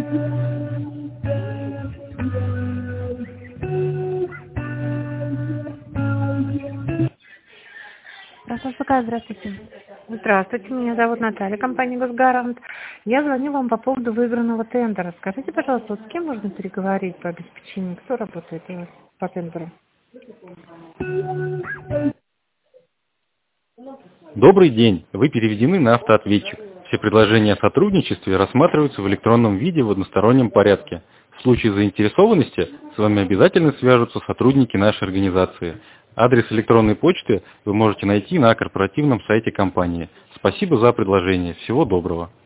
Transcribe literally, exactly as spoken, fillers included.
Красноярская, здравствуйте. Здравствуйте, меня зовут Наталья, компания «Госгарант». Я звоню вам по поводу выигранного тендера. Скажите, пожалуйста, вот с кем можно переговорить по обеспечению? Кто работает у вас по тендеру? Добрый день! Вы переведены на автоответчик. Все предложения о сотрудничестве рассматриваются в электронном виде в одностороннем порядке. В случае заинтересованности с вами обязательно свяжутся сотрудники нашей организации. Адрес электронной почты вы можете найти на корпоративном сайте компании. Спасибо за предложение. Всего доброго!